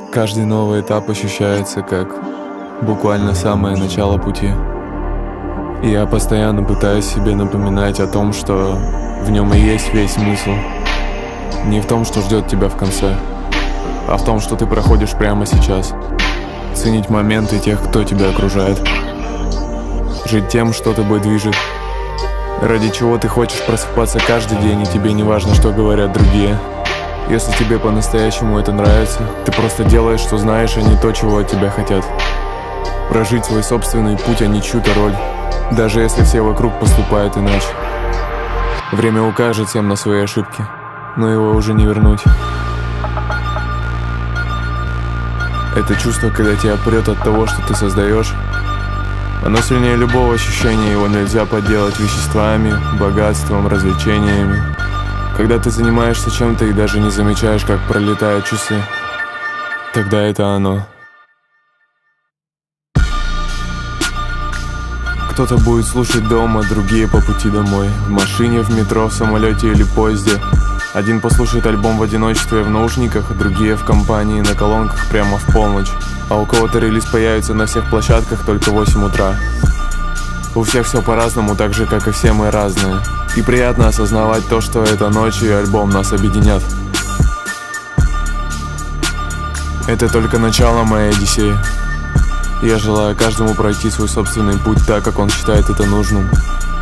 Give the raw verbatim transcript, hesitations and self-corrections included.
Каждый новый этап ощущается как буквально самое начало пути. И я постоянно пытаюсь себе напоминать о том, что в нем и есть весь смысл. Не в том, что ждет тебя в конце, а в том, что ты проходишь прямо сейчас. Ценить моменты тех, кто тебя окружает. Жить тем, что тобой движет. Ради чего ты хочешь просыпаться каждый день, и тебе не важно, что говорят другие. Если тебе по-настоящему это нравится, ты просто делаешь, что знаешь, а не то, чего от тебя хотят. Прожить свой собственный путь, а не чью-то роль, даже если все вокруг поступают иначе. Время укажет всем на свои ошибки, но его уже не вернуть. Это чувство, когда тебя прет от того, что ты создаешь, оно сильнее любого ощущения, его нельзя подделать веществами, богатством, развлечениями. Когда ты занимаешься чем-то и даже не замечаешь, как пролетают часы, тогда это оно. Кто-то будет слушать дома, другие по пути домой. В машине, в метро, в самолете или поезде. Один послушает альбом в одиночестве в наушниках, другие в компании на колонках прямо в полночь. А у кого-то релиз появится на всех площадках только в восемь утра. У всех все по-разному, так же, как и все мы разные. И приятно осознавать то, что эта ночь и альбом нас объединят. Это только начало моей одиссеи. Я желаю каждому пройти свой собственный путь так, как он считает это нужным.